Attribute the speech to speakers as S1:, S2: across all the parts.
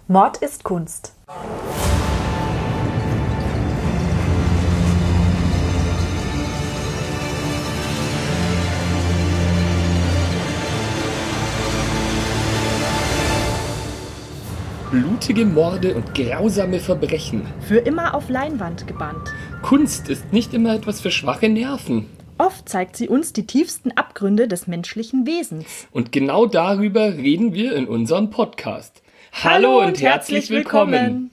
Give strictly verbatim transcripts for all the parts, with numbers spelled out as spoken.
S1: Mord ist Kunst.
S2: Blutige Morde und grausame Verbrechen.
S1: Für immer auf Leinwand gebannt.
S2: Kunst ist nicht immer etwas für schwache Nerven.
S1: Oft zeigt sie uns die tiefsten Abgründe des menschlichen Wesens.
S2: Und genau darüber reden wir in unserem Podcast. Hallo und herzlich willkommen.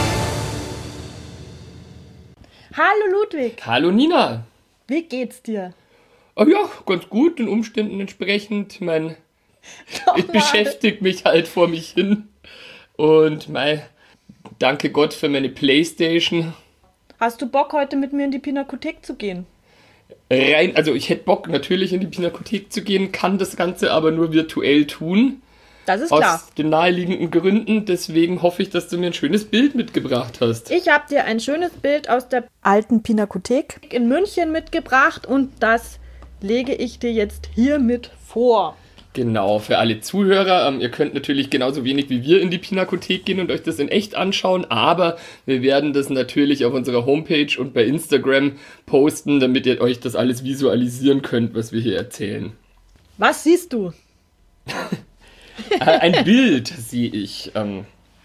S1: Hallo Ludwig.
S2: Hallo Nina.
S1: Wie geht's dir?
S2: Oh ja, ganz gut, den Umständen entsprechend. Ich mein, ich beschäftige mich halt vor mich hin. Und mein, danke Gott für meine Playstation.
S1: Hast du Bock, heute mit mir in die Pinakothek zu gehen?
S2: Rein, also ich hätte Bock, natürlich in die Pinakothek zu gehen, kann das Ganze aber nur virtuell tun.
S1: Das ist
S2: aus
S1: klar.
S2: Aus den naheliegenden Gründen, deswegen hoffe ich, dass du mir ein schönes Bild mitgebracht hast.
S1: Ich habe dir ein schönes Bild aus der alten Pinakothek in München mitgebracht und das lege ich dir jetzt hiermit vor.
S2: Genau, für alle Zuhörer, ähm, ihr könnt natürlich genauso wenig wie wir in die Pinakothek gehen und euch das in echt anschauen, aber wir werden das natürlich auf unserer Homepage und bei Instagram posten, damit ihr euch das alles visualisieren könnt, was wir hier erzählen.
S1: Was siehst du?
S2: Ein Bild sehe ich. Ähm,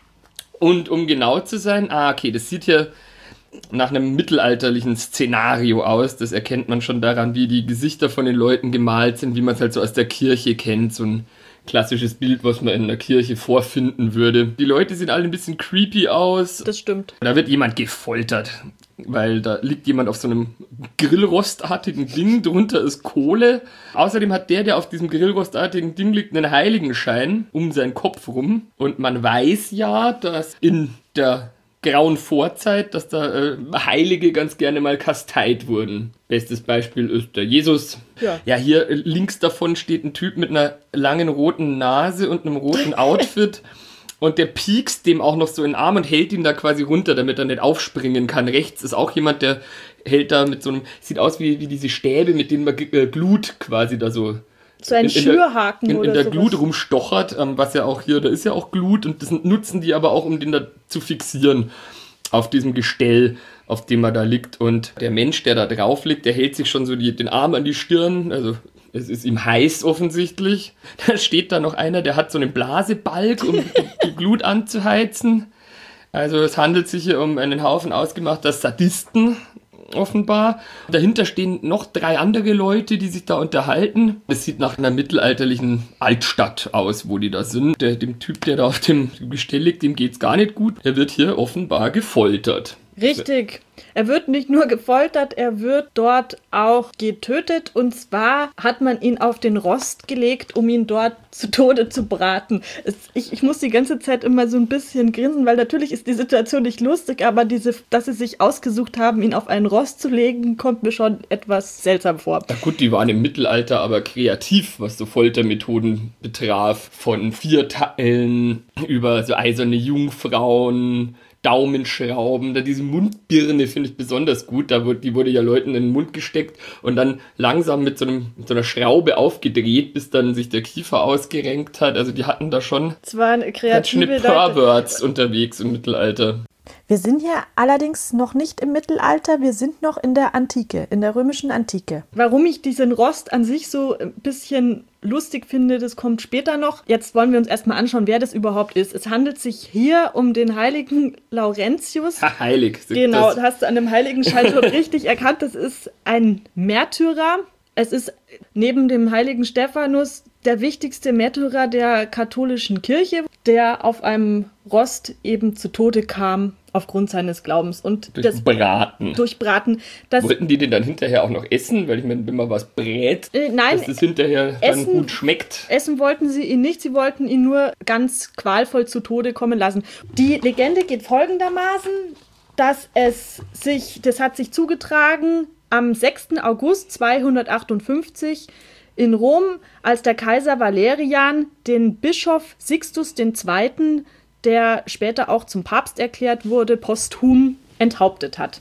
S2: und um genau zu sein, ah okay, das sieht hier nach einem mittelalterlichen Szenario aus. Das erkennt man schon daran, wie die Gesichter von den Leuten gemalt sind, wie man es halt so aus der Kirche kennt. So ein klassisches Bild, was man in der Kirche vorfinden würde. Die Leute sehen alle ein bisschen creepy aus.
S1: Das stimmt.
S2: Da wird jemand gefoltert, weil da liegt jemand auf so einem Grillrostartigen Ding. Drunter ist Kohle. Außerdem hat der, der auf diesem Grillrostartigen Ding liegt, einen Heiligenschein um seinen Kopf rum. Und man weiß ja, dass in der grauen Vorzeit, dass da äh, Heilige ganz gerne mal kasteit wurden. Bestes Beispiel ist der Jesus.
S1: Ja.
S2: Ja, hier äh, links davon steht ein Typ mit einer langen roten Nase und einem roten Outfit und der piekst dem auch noch so in den Arm und hält ihn da quasi runter, damit er nicht aufspringen kann. Rechts ist auch jemand, der hält da mit so einem, sieht aus wie, wie diese Stäbe, mit denen man äh, Glut quasi da so
S1: So ein
S2: in, in
S1: Schürhaken
S2: der, in,
S1: oder
S2: in der
S1: sowas.
S2: Glut rumstochert, ähm, was ja auch hier, da ist ja auch Glut und das nutzen die aber auch, um den da zu fixieren auf diesem Gestell, auf dem er da liegt. Und der Mensch, der da drauf liegt, der hält sich schon so die, den Arm an die Stirn, also es ist ihm heiß offensichtlich. Da steht da noch einer, der hat so einen Blasebalg, um die, die Glut anzuheizen. Also es handelt sich hier um einen Haufen ausgemachter Sadisten, offenbar. Dahinter stehen noch drei andere Leute, die sich da unterhalten. Es sieht nach einer mittelalterlichen Altstadt aus, wo die da sind. Der, dem Typ, der da auf dem Gestell liegt, dem geht's gar nicht gut. Der wird hier offenbar gefoltert.
S1: Richtig. Er wird nicht nur gefoltert, er wird dort auch getötet. Und zwar hat man ihn auf den Rost gelegt, um ihn dort zu Tode zu braten. Es, ich, ich muss die ganze Zeit immer so ein bisschen grinsen, weil natürlich ist die Situation nicht lustig, aber diese, dass sie sich ausgesucht haben, ihn auf einen Rost zu legen, kommt mir schon etwas seltsam vor.
S2: Na gut, die waren im Mittelalter aber kreativ, was so Foltermethoden betraf. Von Vierteilen über so eiserne Jungfrauen, Daumenschrauben, da diese Mundbirne finde ich besonders gut, da wurde, die wurde ja Leuten in den Mund gesteckt und dann langsam mit so, einem, mit so einer Schraube aufgedreht, bis dann sich der Kiefer ausgerenkt hat, also die hatten da schon
S1: es waren kreative
S2: ganz schöne Perverts unterwegs im Mittelalter.
S1: Wir sind hier allerdings noch nicht im Mittelalter, wir sind noch in der Antike, in der römischen Antike. Warum ich diesen Rost an sich so ein bisschen lustig finde, das kommt später noch. Jetzt wollen wir uns erstmal anschauen, wer das überhaupt ist. Es handelt sich hier um den heiligen Laurentius.
S2: Ha, heilig.
S1: Genau,
S2: das.
S1: das hast du an dem Heiligenschein schon richtig erkannt. Das ist ein Märtyrer. Es ist neben dem heiligen Stephanus der wichtigste Märtyrer der katholischen Kirche, der auf einem Rost eben zu Tode kam aufgrund seines Glaubens. Und
S2: durch
S1: das
S2: Braten.
S1: Durch Braten. Das,
S2: Wollten die den dann hinterher auch noch essen? Weil ich meine, wenn man was brät,
S1: äh, nein,
S2: dass das hinterher
S1: essen,
S2: dann gut schmeckt.
S1: Essen wollten sie ihn nicht, sie wollten ihn nur ganz qualvoll zu Tode kommen lassen. Die Legende geht folgendermaßen, dass es sich, das hat sich zugetragen am sechsten August zweihundertachtundfünfzig in Rom, als der Kaiser Valerian den Bischof Sixtus der Zweite., der später auch zum Papst erklärt wurde, posthum enthauptet hat.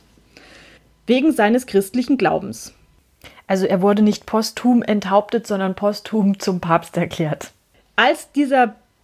S1: Wegen seines christlichen Glaubens. Also er wurde nicht posthum enthauptet, sondern posthum zum Papst erklärt. Als dieser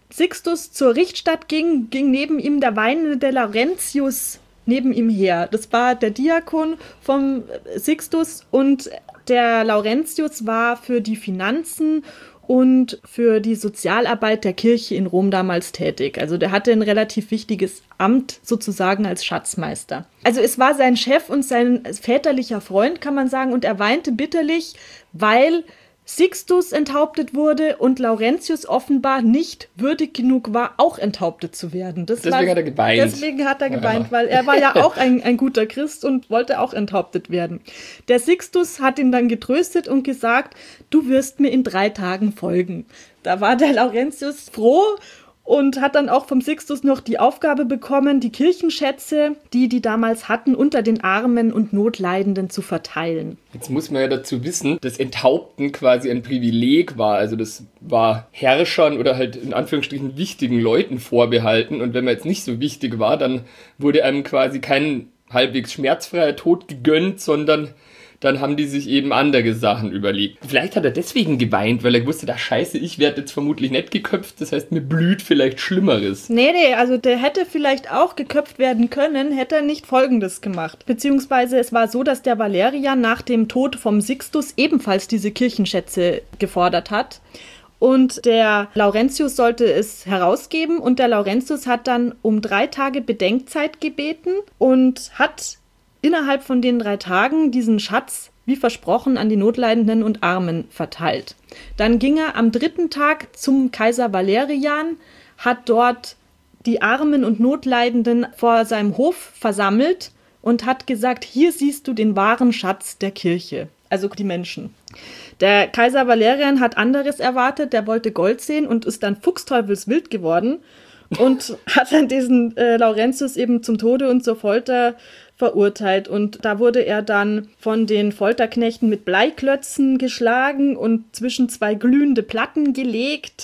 S1: Sixtus zur Richtstatt ging, ging neben ihm der weinende Laurentius neben ihm her. Das war der Diakon vom Sixtus und der Laurentius war für die Finanzen und für die Sozialarbeit der Kirche in Rom damals tätig. Also der hatte ein relativ wichtiges Amt sozusagen als Schatzmeister. Also es war sein Chef und sein väterlicher Freund, kann man sagen, und er weinte bitterlich, weil Sixtus enthauptet wurde und Laurentius offenbar nicht würdig genug war, auch enthauptet zu werden. Das
S2: deswegen
S1: war,
S2: hat er geweint.
S1: Deswegen hat er geweint, ja. Weil er war ja auch ein, ein guter Christ und wollte auch enthauptet werden. Der Sixtus hat ihn dann getröstet und gesagt, du wirst mir in drei Tagen folgen. Da war der Laurentius froh und hat dann auch vom Sixtus noch die Aufgabe bekommen, die Kirchenschätze, die die damals hatten, unter den Armen und Notleidenden zu verteilen.
S2: Jetzt muss man ja dazu wissen, dass Enthaupten quasi ein Privileg war. Also das war Herrschern oder halt in Anführungsstrichen wichtigen Leuten vorbehalten. Und wenn man jetzt nicht so wichtig war, dann wurde einem quasi kein halbwegs schmerzfreier Tod gegönnt, sondern dann haben die sich eben andere Sachen überlegt. Vielleicht hat er deswegen geweint, weil er wusste, da scheiße, ich werde jetzt vermutlich nicht geköpft, das heißt, mir blüht vielleicht Schlimmeres.
S1: Nee, nee, also der hätte vielleicht auch geköpft werden können, hätte er nicht Folgendes gemacht. Beziehungsweise es war so, dass der Valerian nach dem Tod vom Sixtus ebenfalls diese Kirchenschätze gefordert hat. Und der Laurentius sollte es herausgeben und der Laurentius hat dann um drei Tage Bedenkzeit gebeten und hat innerhalb von den drei Tagen diesen Schatz, wie versprochen, an die Notleidenden und Armen verteilt. Dann ging er am dritten Tag zum Kaiser Valerian, hat dort die Armen und Notleidenden vor seinem Hof versammelt und hat gesagt, hier siehst du den wahren Schatz der Kirche, also die Menschen. Der Kaiser Valerian hat anderes erwartet, der wollte Gold sehen und ist dann fuchsteufelswild geworden und hat dann diesen äh, Laurentius eben zum Tode und zur Folter verurteilt. Und da wurde er dann von den Folterknechten mit Bleiklötzen geschlagen und zwischen zwei glühende Platten gelegt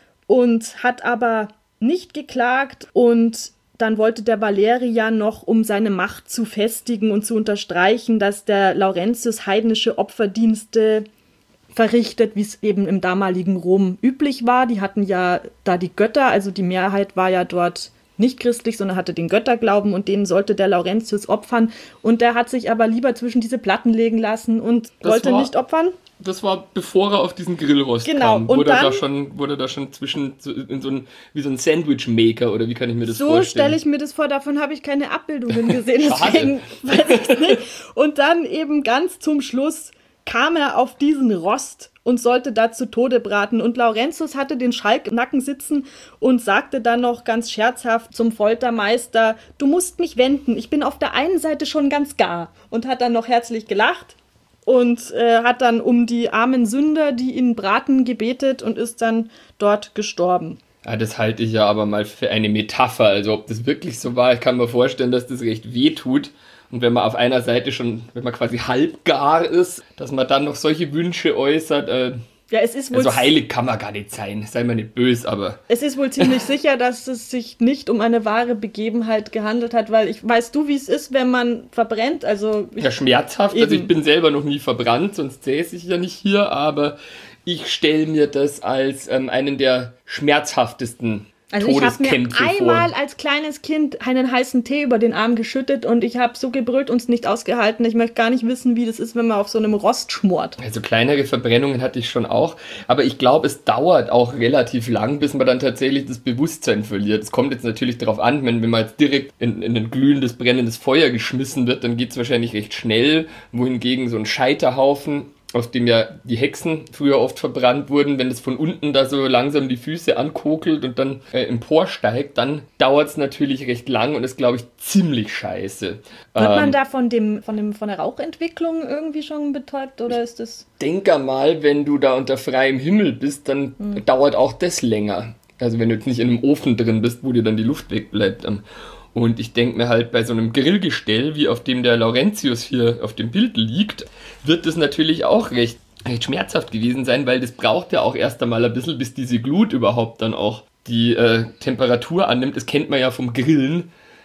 S1: und hat aber nicht geklagt. Und dann wollte der Valerian noch, um seine Macht zu festigen und zu unterstreichen, dass der Laurentius heidnische Opferdienste verrichtet, wie es eben im damaligen Rom üblich war. Die hatten ja da die Götter, also die Mehrheit war ja dort nicht christlich, sondern hatte den Götterglauben und denen sollte der Laurentius opfern. Und der hat sich aber lieber zwischen diese Platten legen lassen und das wollte war, nicht opfern.
S2: Das war, bevor er auf diesen Grillrost
S1: genau.
S2: kam. Wurde, dann, da schon, wurde da schon zwischen, in so ein, wie so ein Sandwich-Maker oder wie kann ich mir das
S1: so
S2: vorstellen?
S1: So stelle ich mir das vor, davon habe ich keine Abbildungen gesehen, deswegen weiß ich es nicht. Und dann eben ganz zum Schluss kam er auf diesen Rost und sollte da zu Tode braten. Und Laurentius hatte den Schalk im Nacken sitzen und sagte dann noch ganz scherzhaft zum Foltermeister, du musst mich wenden, ich bin auf der einen Seite schon ganz gar. Und hat dann noch herzlich gelacht und äh, hat dann um die armen Sünder, die ihn braten, gebetet und ist dann dort gestorben.
S2: Ja, das halte ich ja aber mal für eine Metapher. Also ob das wirklich so war, ich kann mir vorstellen, dass das recht weh tut. Und wenn man auf einer Seite schon, wenn man quasi halbgar ist, dass man dann noch solche Wünsche äußert, äh,
S1: ja, es ist wohl
S2: also heilig kann man gar nicht sein, sei mal nicht böse, aber...
S1: Es ist wohl ziemlich sicher, dass es sich nicht um eine wahre Begebenheit gehandelt hat, weil ich, weißt du, wie es ist, wenn man verbrennt, also... Ich,
S2: ja, schmerzhaft, eben. Also ich bin selber noch nie verbrannt, sonst säße ich ja nicht hier, aber ich stelle mir das als ähm, einen der schmerzhaftesten
S1: Also ich habe mir einmal vor. als kleines Kind einen heißen Tee über den Arm geschüttet und ich habe so gebrüllt und es nicht ausgehalten. Ich möchte gar nicht wissen, wie das ist, wenn man auf so einem Rost schmort.
S2: Also kleinere Verbrennungen hatte ich schon auch, aber ich glaube, es dauert auch relativ lang, bis man dann tatsächlich das Bewusstsein verliert. Es kommt jetzt natürlich darauf an, wenn, wenn man jetzt direkt in, in ein glühendes, brennendes Feuer geschmissen wird, dann geht es wahrscheinlich recht schnell, wohingegen so ein Scheiterhaufen, auf dem ja die Hexen früher oft verbrannt wurden, wenn es von unten da so langsam die Füße ankokelt und dann äh, emporsteigt, dann dauert es natürlich recht lang und ist, glaube ich, ziemlich scheiße.
S1: Wird ähm, man da von dem, von dem, von der Rauchentwicklung irgendwie schon betäubt oder ist das...
S2: Ich denke mal, wenn du da unter freiem Himmel bist, dann hm. dauert auch das länger. Also wenn du jetzt nicht in einem Ofen drin bist, wo dir dann die Luft wegbleibt. Und ich denke mir halt, bei so einem Grillgestell, wie auf dem der Laurentius hier auf dem Bild liegt, wird das natürlich auch recht, recht schmerzhaft gewesen sein, weil das braucht ja auch erst einmal ein bisschen, bis diese Glut überhaupt dann auch die äh, Temperatur annimmt. Das kennt man ja vom Grillen,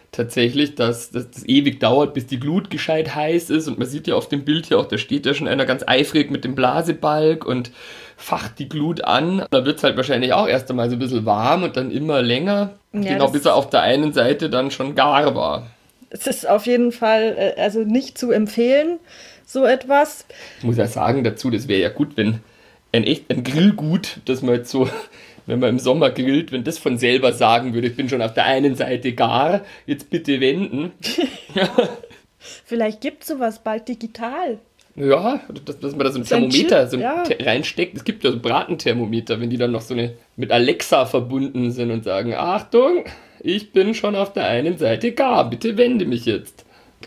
S2: tatsächlich, dass das ewig dauert, bis die Glut gescheit heiß ist. Und man sieht ja auf dem Bild hier auch, da steht ja schon einer ganz eifrig mit dem Blasebalg und facht die Glut an. Da wird es halt wahrscheinlich auch erst einmal so ein bisschen warm und dann immer länger. Ja, genau, bis er auf der einen Seite dann schon gar war.
S1: Es ist auf jeden Fall also nicht zu empfehlen, so etwas.
S2: Ich muss ja sagen dazu, das wäre ja gut, wenn ein echt ein Grillgut, das man jetzt so, wenn man im Sommer grillt, wenn das von selber sagen würde, ich bin schon auf der einen Seite gar, jetzt bitte wenden.
S1: Vielleicht gibt es sowas bald digital.
S2: Ja, dass, dass man da so ein Thermometer so ja. reinsteckt. Es gibt ja so Bratenthermometer, wenn die dann noch so eine mit Alexa verbunden sind und sagen, Achtung, ich bin schon auf der einen Seite gar, bitte wende mich jetzt.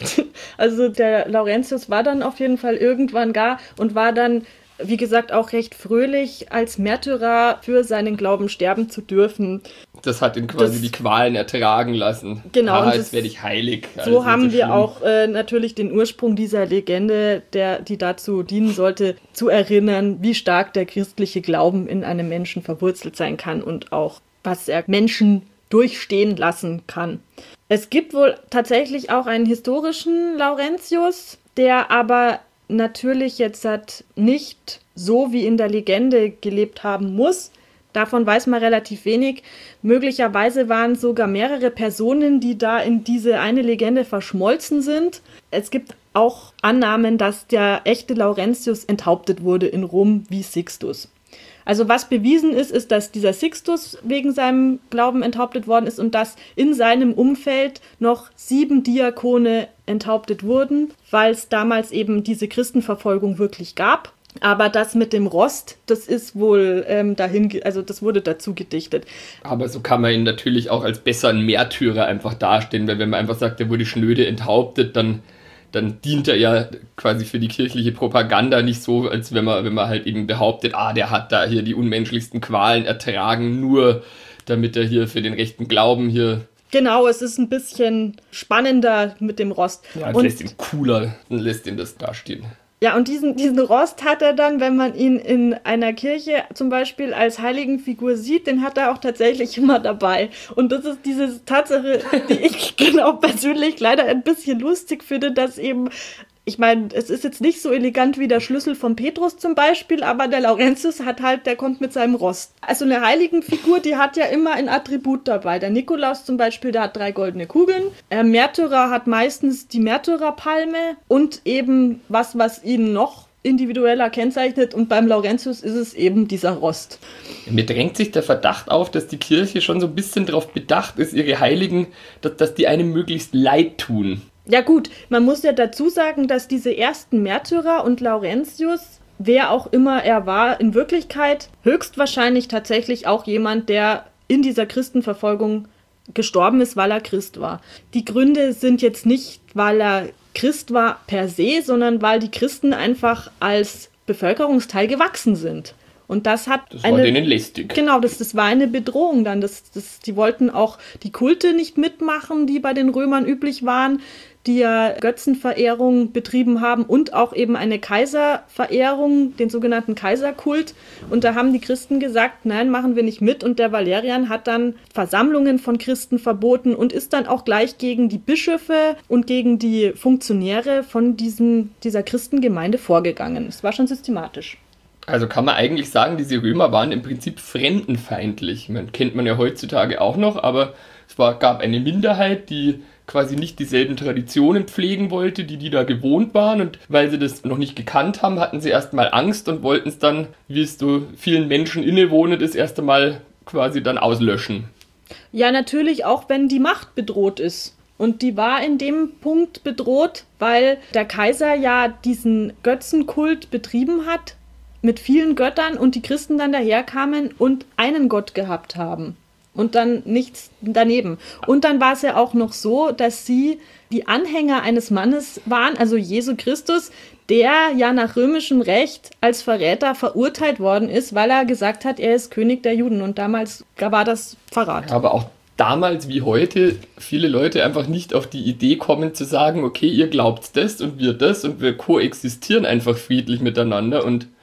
S1: Also der Laurentius war dann auf jeden Fall irgendwann gar und war dann, wie gesagt, auch recht fröhlich, als Märtyrer für seinen Glauben sterben zu dürfen.
S2: Das hat ihn quasi das, die Qualen ertragen lassen.
S1: Genau.
S2: Ah, jetzt werde ich heilig.
S1: So haben so wir schlimm. auch äh, natürlich den Ursprung dieser Legende, der, die dazu dienen sollte, zu erinnern, wie stark der christliche Glauben in einem Menschen verwurzelt sein kann und auch, was er Menschen durchstehen lassen kann. Es gibt wohl tatsächlich auch einen historischen Laurentius, der aber natürlich jetzt hat nicht so wie in der Legende gelebt haben muss. Davon weiß man relativ wenig. Möglicherweise waren sogar mehrere Personen, die da in diese eine Legende verschmolzen sind. Es gibt auch Annahmen, dass der echte Laurentius enthauptet wurde in Rom wie Sixtus. Also was bewiesen ist, ist, dass dieser Sixtus wegen seinem Glauben enthauptet worden ist und dass in seinem Umfeld noch sieben Diakone enthauptet wurden, weil es damals eben diese Christenverfolgung wirklich gab. Aber das mit dem Rost, das ist wohl ähm, dahin, also das wurde dazu gedichtet.
S2: Aber so kann man ihn natürlich auch als besseren Märtyrer einfach darstellen, weil wenn man einfach sagt, er wurde schnöde enthauptet, dann dann dient er ja quasi für die kirchliche Propaganda nicht so, als wenn man, wenn man halt eben behauptet, ah, der hat da hier die unmenschlichsten Qualen ertragen, nur damit er hier für den rechten Glauben hier...
S1: Genau, es ist ein bisschen spannender mit dem Rost.
S2: Ja, das und lässt ihn cooler, dann lässt ihn das dastehen.
S1: Ja, und diesen, diesen Rost hat er dann, wenn man ihn in einer Kirche zum Beispiel als Heiligenfigur sieht, den hat er auch tatsächlich immer dabei. Und das ist diese Tatsache, die ich genau persönlich leider ein bisschen lustig finde, dass eben, ich meine, es ist jetzt nicht so elegant wie der Schlüssel von Petrus zum Beispiel, aber der Laurentius hat halt, der kommt mit seinem Rost. Also eine Heiligenfigur, die hat ja immer ein Attribut dabei. Der Nikolaus zum Beispiel, der hat drei goldene Kugeln. Der Märtyrer hat meistens die Märtyrerpalme und eben was, was ihn noch individueller kennzeichnet. Und beim Laurentius ist es eben dieser Rost.
S2: Mir drängt sich der Verdacht auf, dass die Kirche schon so ein bisschen darauf bedacht ist, ihre Heiligen, dass, dass die einem möglichst leid tun.
S1: Ja gut, man muss ja dazu sagen, dass diese ersten Märtyrer und Laurentius, wer auch immer er war, in Wirklichkeit höchstwahrscheinlich tatsächlich auch jemand, der in dieser Christenverfolgung gestorben ist, weil er Christ war. Die Gründe sind jetzt nicht, weil er Christ war per se, sondern weil die Christen einfach als Bevölkerungsteil gewachsen sind. Und das hat
S2: das war eine, denen lästig.
S1: Genau, das, das war eine Bedrohung dann. Das, das, die wollten auch die Kulte nicht mitmachen, die bei den Römern üblich waren, die ja Götzenverehrung betrieben haben und auch eben eine Kaiserverehrung, den sogenannten Kaiserkult. Und da haben die Christen gesagt, nein, machen wir nicht mit. Und der Valerian hat dann Versammlungen von Christen verboten und ist dann auch gleich gegen die Bischöfe und gegen die Funktionäre von diesem, dieser Christengemeinde vorgegangen. Es war schon systematisch.
S2: Also kann man eigentlich sagen, diese Römer waren im Prinzip fremdenfeindlich. Man kennt man ja heutzutage auch noch, aber es war, gab eine Minderheit, die quasi nicht dieselben Traditionen pflegen wollte, die die da gewohnt waren. Und weil sie das noch nicht gekannt haben, hatten sie erstmal Angst und wollten es dann, wie es so vielen Menschen innewohnt ist, erst einmal quasi dann auslöschen.
S1: Ja, natürlich auch, wenn die Macht bedroht ist. Und die war in dem Punkt bedroht, weil der Kaiser ja diesen Götzenkult betrieben hat mit vielen Göttern und die Christen dann daherkamen und einen Gott gehabt haben. Und dann nichts daneben. Und dann war es ja auch noch so, dass sie die Anhänger eines Mannes waren, also Jesu Christus, der ja nach römischem Recht als Verräter verurteilt worden ist, weil er gesagt hat, er ist König der Juden. Und damals war das Verrat.
S2: Aber auch damals wie heute viele Leute einfach nicht auf die Idee kommen zu sagen, okay, ihr glaubt das und wir das und wir koexistieren einfach friedlich miteinander und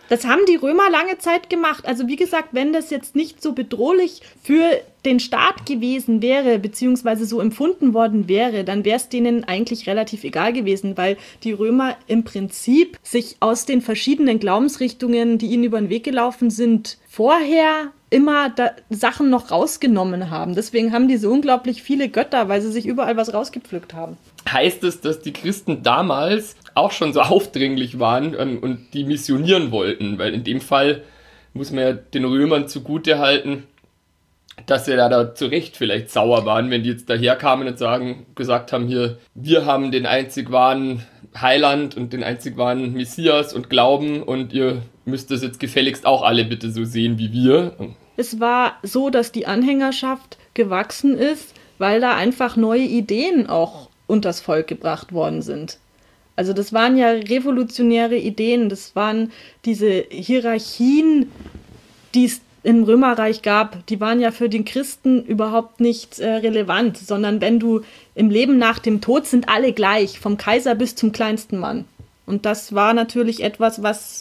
S1: Das haben die Römer lange Zeit gemacht. Also wie gesagt, wenn das jetzt nicht so bedrohlich für den Staat gewesen wäre, beziehungsweise so empfunden worden wäre, dann wäre es denen eigentlich relativ egal gewesen, weil die Römer im Prinzip sich aus den verschiedenen Glaubensrichtungen, die ihnen über den Weg gelaufen sind, vorher immer da Sachen noch rausgenommen haben. Deswegen haben die so unglaublich viele Götter, weil sie sich überall was rausgepflückt haben.
S2: Heißt es, dass die Christen damals auch schon so aufdringlich waren ähm, und die missionieren wollten? Weil in dem Fall muss man ja den Römern zugutehalten, dass sie da, da zu Recht vielleicht sauer waren, wenn die jetzt daherkamen und sagen, gesagt haben, hier, wir haben den einzig wahren Heiland und den einzig wahren Messias und glauben und ihr müsst das jetzt gefälligst auch alle bitte so sehen wie wir.
S1: Es war so, dass die Anhängerschaft gewachsen ist, weil da einfach neue Ideen auch unters Volk gebracht worden sind. Also das waren ja revolutionäre Ideen, das waren diese Hierarchien, die es im Römerreich gab, die waren ja für den Christen überhaupt nicht äh, relevant, sondern wenn du im Leben nach dem Tod sind alle gleich, vom Kaiser bis zum kleinsten Mann. Und das war natürlich etwas, was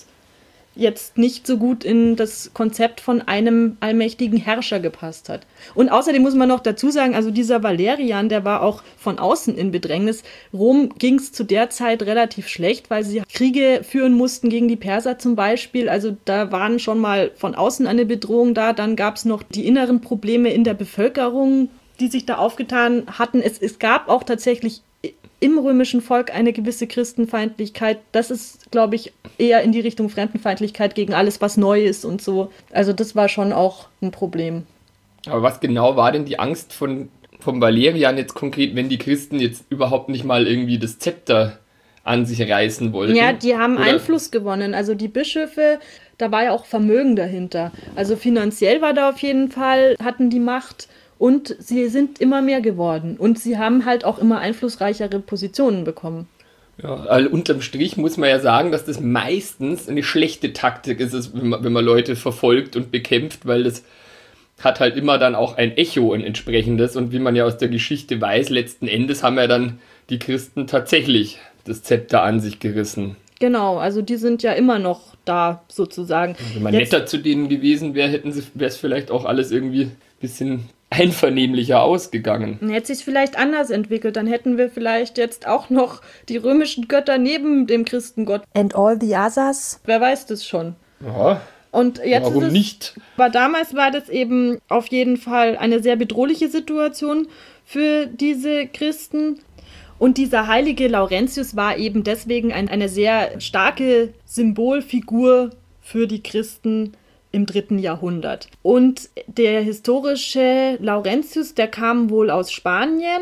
S1: jetzt nicht so gut in das Konzept von einem allmächtigen Herrscher gepasst hat. Und außerdem muss man noch dazu sagen, also dieser Valerian, der war auch von außen in Bedrängnis. Rom ging es zu der Zeit relativ schlecht, weil sie Kriege führen mussten gegen die Perser zum Beispiel. Also da waren schon mal von außen eine Bedrohung da. Dann gab es noch die inneren Probleme in der Bevölkerung, die sich da aufgetan hatten. Es, es gab auch tatsächlich im römischen Volk eine gewisse Christenfeindlichkeit. Das ist, glaube ich, eher in die Richtung Fremdenfeindlichkeit gegen alles, was neu ist und so. Also das war schon auch ein Problem.
S2: Aber was genau war denn die Angst von, vom Valerian jetzt konkret, wenn die Christen jetzt überhaupt nicht mal irgendwie das Zepter an sich reißen wollten?
S1: Ja, die haben
S2: Oder?
S1: Einfluss gewonnen. Also die Bischöfe, da war ja auch Vermögen dahinter. Also finanziell war da auf jeden Fall, hatten die Macht. Und sie sind immer mehr geworden. Und sie haben halt auch immer einflussreichere Positionen bekommen.
S2: Ja, also unterm Strich muss man ja sagen, dass das meistens eine schlechte Taktik ist, wenn man, wenn man Leute verfolgt und bekämpft, weil das hat halt immer dann auch ein Echo, ein entsprechendes. Und wie man ja aus der Geschichte weiß, letzten Endes haben ja dann die Christen tatsächlich das Zepter an sich gerissen.
S1: Genau, also die sind ja immer noch da sozusagen.
S2: Wenn man Jetzt, netter zu denen gewesen wäre, hätten sie, wäre es vielleicht auch alles irgendwie ein bisschen einvernehmlicher ausgegangen.
S1: Hätte sich vielleicht anders entwickelt, dann hätten wir vielleicht jetzt auch noch die römischen Götter neben dem Christengott. And all the others? Wer weiß das schon.
S2: Ja,
S1: und jetzt
S2: warum
S1: ist es,
S2: nicht?
S1: Aber damals war das eben auf jeden Fall eine sehr bedrohliche Situation für diese Christen. Und dieser heilige Laurentius war eben deswegen ein, eine sehr starke Symbolfigur für die Christen im dritten Jahrhundert. Und der historische Laurentius, der kam wohl aus Spanien,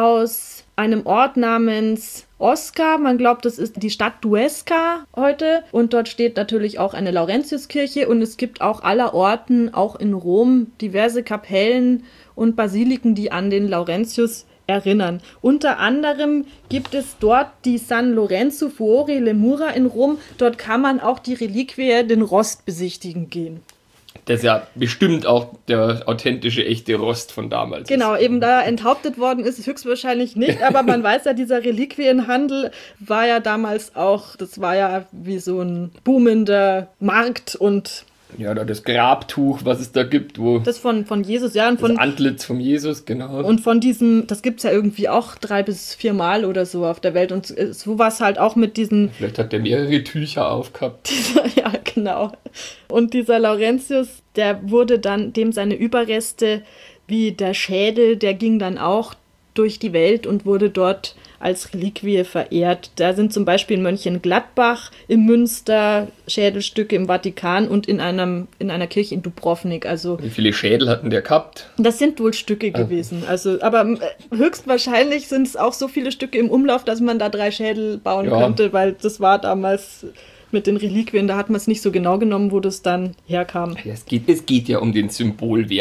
S1: aus einem Ort namens Osca. Man glaubt, das ist die Stadt Duesca heute. Und dort steht natürlich auch eine Laurentiuskirche. Und es gibt auch allerorten, auch in Rom, diverse Kapellen und Basiliken, die an den Laurentius erinnern. Unter anderem gibt es dort die San Lorenzo Fuori le Mura in Rom. Dort kann man auch die Reliquie, den Rost, besichtigen gehen.
S2: Das ist ja bestimmt auch der authentische, echte Rost von damals.
S1: Genau, eben da enthauptet worden ist, höchstwahrscheinlich nicht, aber man weiß ja, dieser Reliquienhandel war ja damals auch, das war ja wie so ein boomender Markt und
S2: ja, da das Grabtuch, was es da gibt, wo
S1: das von, von Jesus, ja. Und von,
S2: das Antlitz von Jesus, genau.
S1: Und von diesem, das gibt es ja irgendwie auch drei bis vier Mal oder so auf der Welt. Und so war es halt auch mit diesen...
S2: Vielleicht hat der mehrere Tücher aufgehabt.
S1: Dieser, ja, genau. Und dieser Laurentius, der wurde dann, dem seine Überreste, wie der Schädel, der ging dann auch durch die Welt und wurde dort als Reliquie verehrt. Da sind zum Beispiel in Mönchengladbach, im Münster Schädelstücke im Vatikan und in, einem, in einer Kirche in Dubrovnik. Also,
S2: wie viele Schädel hatten der gehabt?
S1: Das sind wohl Stücke ah. gewesen. Also, aber höchstwahrscheinlich sind es auch so viele Stücke im Umlauf, dass man da drei Schädel bauen ja. könnte, weil das war damals mit den Reliquien, da hat man es nicht so genau genommen, wo das dann herkam.
S2: Es geht, es geht ja um den Symbolwert.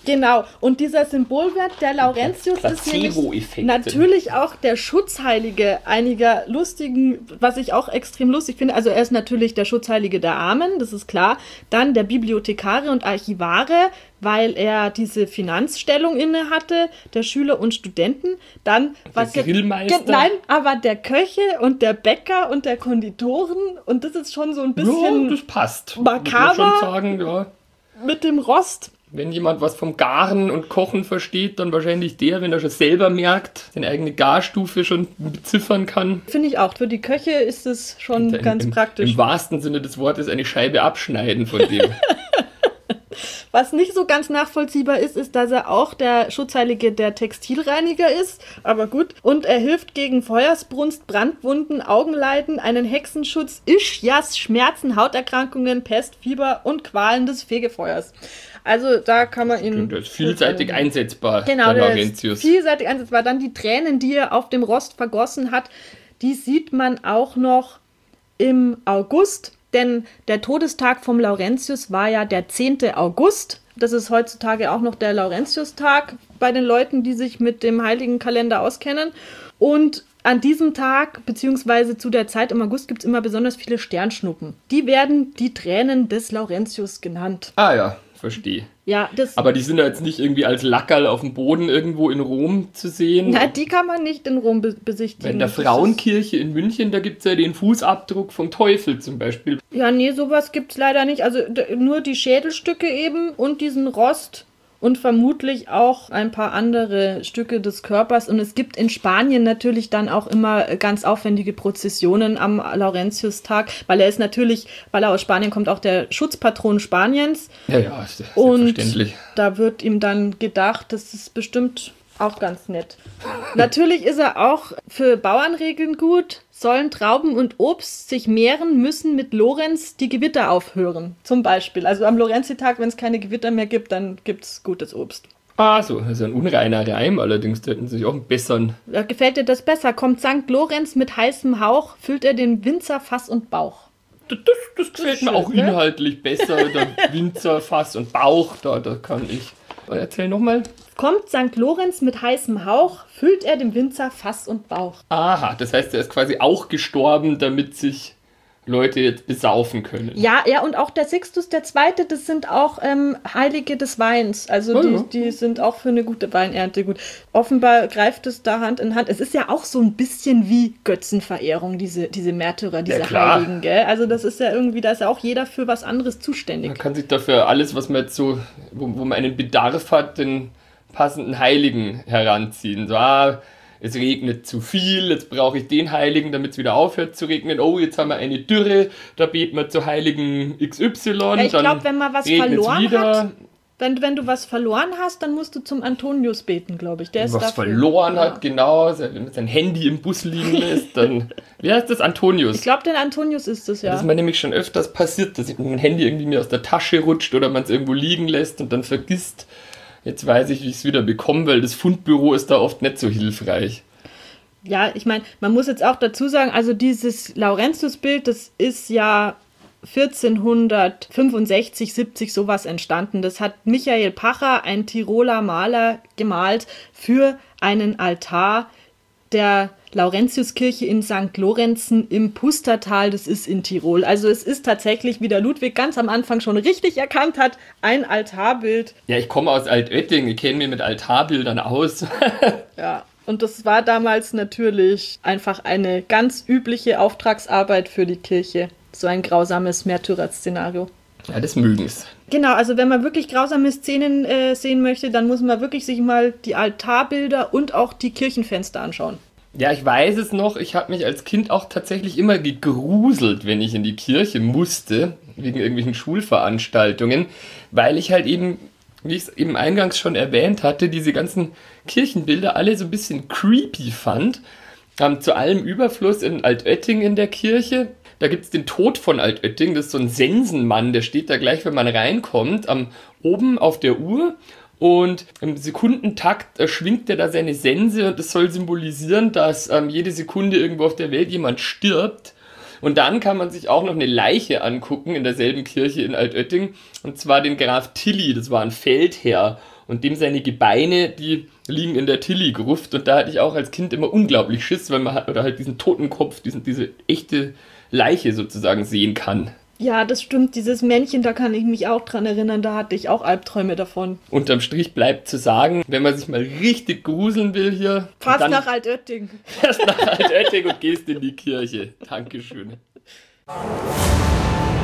S1: Genau, und dieser Symbolwert der Laurentius ist nämlich natürlich auch der Schutzheilige einiger lustigen, was ich auch extrem lustig finde. Also er ist natürlich der Schutzheilige der Armen, das ist klar. Dann der Bibliothekare und Archivare, weil er diese Finanzstellung inne hatte, der Schüler und Studenten. Dann was
S2: der Grillmeister.
S1: Ge- nein, aber der Köche und der Bäcker und der Konditoren. Und das ist schon so ein bisschen
S2: ja, das passt.
S1: makaber
S2: schon sagen, ja.
S1: Mit dem Rost.
S2: Wenn jemand was vom Garen und Kochen versteht, dann wahrscheinlich der, wenn er schon selber merkt, seine eigene Garstufe schon beziffern kann.
S1: Finde ich auch. Für die Köche ist es schon
S2: im,
S1: ganz
S2: im,
S1: praktisch.
S2: Im wahrsten Sinne des Wortes eine Scheibe abschneiden von dem.
S1: Was nicht so ganz nachvollziehbar ist, ist, dass er auch der Schutzheilige der Textilreiniger ist. Aber gut. Und er hilft gegen Feuersbrunst, Brandwunden, Augenleiden, einen Hexenschutz, Ischias, Schmerzen, Hauterkrankungen, Pest, Fieber und Qualen des Fegefeuers. Also da kann man ihn...
S2: Der ist vielseitig einsetzbar,
S1: genau,
S2: der
S1: der
S2: Laurentius.
S1: Ist vielseitig einsetzbar. Dann die Tränen, die er auf dem Rost vergossen hat, die sieht man auch noch im August. Denn der Todestag vom Laurentius war ja der zehnte August. Das ist heutzutage auch noch der Laurentiustag bei den Leuten, die sich mit dem heiligen Kalender auskennen. Und an diesem Tag, beziehungsweise zu der Zeit im August, gibt es immer besonders viele Sternschnuppen. Die werden die Tränen des Laurentius genannt.
S2: Ah ja, verstehe.
S1: Ja, das
S2: Aber die sind ja jetzt nicht irgendwie als Lackerl auf dem Boden irgendwo in Rom zu sehen.
S1: Na, die kann man nicht in Rom be- besichtigen.
S2: In der Frauenkirche in München, da gibt es ja den Fußabdruck vom Teufel zum Beispiel.
S1: Ja, nee, sowas gibt es leider nicht. Also d- nur die Schädelstücke eben und diesen Rost und vermutlich auch ein paar andere Stücke des Körpers. Und es gibt in Spanien natürlich dann auch immer ganz aufwendige Prozessionen am Laurentiustag, weil er ist natürlich, weil er aus Spanien kommt, auch der Schutzpatron Spaniens.
S2: Ja, ja, ist selbstverständlich.
S1: Und da wird ihm dann gedacht, das ist bestimmt auch ganz nett. Natürlich ist er auch für Bauernregeln gut. Sollen Trauben und Obst sich mehren, müssen mit Lorenz die Gewitter aufhören. Zum Beispiel. Also am Lorenzitag, wenn es keine Gewitter mehr gibt, dann gibt es gutes Obst.
S2: Ah, so, das ist ein unreiner Reim, allerdings da hätten sie sich auch einen besseren.
S1: Da gefällt dir das besser. Kommt Sankt Lorenz mit heißem Hauch, füllt er den Winzer Fass und Bauch.
S2: Das, das, das gefällt
S1: das
S2: mir
S1: schön,
S2: auch
S1: ne?
S2: inhaltlich besser. Der Winzer, Fass und Bauch, da, da kann ich. Erzähl nochmal.
S1: Kommt Sankt Lorenz mit heißem Hauch, füllt er dem Winzer Fass und Bauch.
S2: Aha, das heißt, er ist quasi auch gestorben, damit sich Leute jetzt besaufen können.
S1: Ja, ja, und auch der Sixtus der Zweite, das sind auch ähm, Heilige des Weins. Also
S2: Oh,
S1: die,
S2: ja.
S1: die sind auch für eine gute Weinernte gut. Offenbar greift es da Hand in Hand. Es ist ja auch so ein bisschen wie Götzenverehrung, diese, diese Märtyrer, diese
S2: Ja, klar.
S1: Heiligen, gell? Also das ist ja irgendwie, da ist ja auch jeder für was anderes
S2: Man
S1: zuständig.
S2: kann sich dafür alles, was man jetzt so, wo, wo man einen Bedarf hat, den passenden Heiligen heranziehen. So, ah, es regnet zu viel, jetzt brauche ich den Heiligen, damit es wieder aufhört zu regnen. Oh, jetzt haben wir eine Dürre, da beten wir zu Heiligen X Y.
S1: Ja, ich
S2: dann
S1: glaube, wenn man was
S2: regnet's
S1: verloren
S2: wieder.
S1: hat, wenn, wenn du was verloren hast, dann musst du zum Antonius beten, glaube ich. Der ist
S2: was
S1: dafür.
S2: verloren
S1: Ja.
S2: hat, genau, wenn man sein Handy im Bus liegen lässt, dann, wie heißt das, Antonius?
S1: Ich glaube, den Antonius ist es, ja.
S2: Das ist mir nämlich schon öfters passiert, dass mein Handy irgendwie mir aus der Tasche rutscht oder man es irgendwo liegen lässt und dann vergisst. Jetzt weiß ich, wie ich es wieder bekomme, weil das Fundbüro ist da oft nicht so hilfreich.
S1: Ja, ich meine, man muss jetzt auch dazu sagen, also dieses Laurentius-Bild, das ist ja vierzehnhundertfünfundsechzig, siebzig sowas entstanden. Das hat Michael Pacher, ein Tiroler Maler, gemalt für einen Altar der Laurentiuskirche in Sankt Lorenzen im Pustertal, das ist in Tirol. Also es ist tatsächlich, wie der Ludwig ganz am Anfang schon richtig erkannt hat, ein Altarbild.
S2: Ja, ich komme aus Altötting, ich kenne mich mit Altarbildern aus.
S1: Ja, und das war damals natürlich einfach eine ganz übliche Auftragsarbeit für die Kirche. So ein grausames Märtyrer-Szenario.
S2: Ja, das mögen's.
S1: Genau, also wenn man wirklich grausame Szenen äh, sehen möchte, dann muss man wirklich sich mal die Altarbilder und auch die Kirchenfenster anschauen.
S2: Ja, ich weiß es noch, ich habe mich als Kind auch tatsächlich immer gegruselt, wenn ich in die Kirche musste, wegen irgendwelchen Schulveranstaltungen, weil ich halt eben, wie ich es eben eingangs schon erwähnt hatte, diese ganzen Kirchenbilder alle so ein bisschen creepy fand. Ähm, zu allem Überfluss in Altötting in der Kirche. Da gibt es den Tod von Altötting, das ist so ein Sensenmann, der steht da gleich, wenn man reinkommt, am, oben auf der Uhr. Und im Sekundentakt äh, schwingt er da seine Sense und das soll symbolisieren, dass ähm, jede Sekunde irgendwo auf der Welt jemand stirbt. Und dann kann man sich auch noch eine Leiche angucken in derselben Kirche in Altötting. Und zwar den Graf Tilly, das war ein Feldherr. Und dem seine Gebeine, die liegen in der Tilly-Gruft. Und da hatte ich auch als Kind immer unglaublich Schiss, weil man hat, oder halt diesen Totenkopf, diesen, diese echte Leiche sozusagen sehen kann.
S1: Ja, das stimmt. Dieses Männchen, da kann ich mich auch dran erinnern, da hatte ich auch Albträume davon.
S2: Unterm Strich bleibt zu sagen, wenn man sich mal richtig gruseln will hier...
S1: Fast nach Altötting.
S2: Fast nach Altötting und gehst in die Kirche. Dankeschön.